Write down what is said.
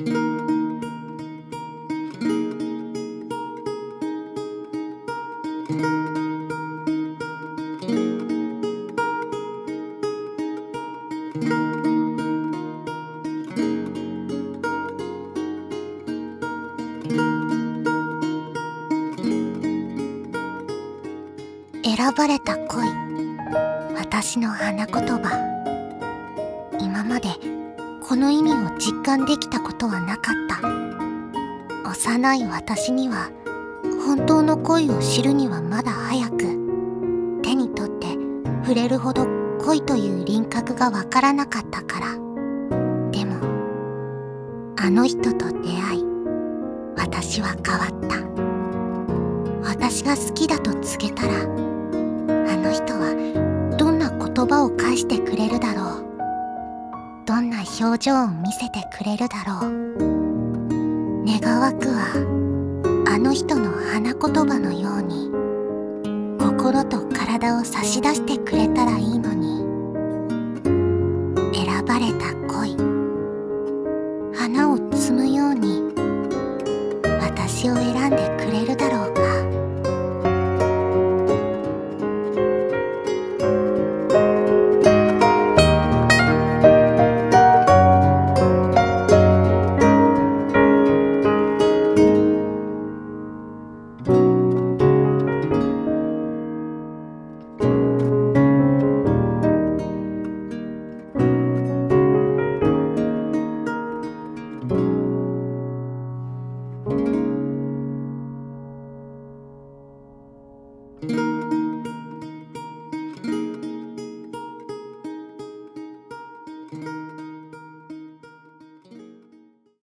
選ばれた恋、私の花言葉。今までこの意味を実感できたことはなかった。幼い私には本当の恋を知るにはまだ早く、手に取って触れるほど恋という輪郭がわからなかったから。でもあの人と出会い、私は変わった。私が好きだと告げたら、あの人はどんな言葉を返してくれるだろう。どんな表情を見せてくれるだろう。願わくはあの人の花言葉のように、心と体を差し出してくれたらいいのに。選ばれた恋、花を摘むように私を選んでくれるだろうか。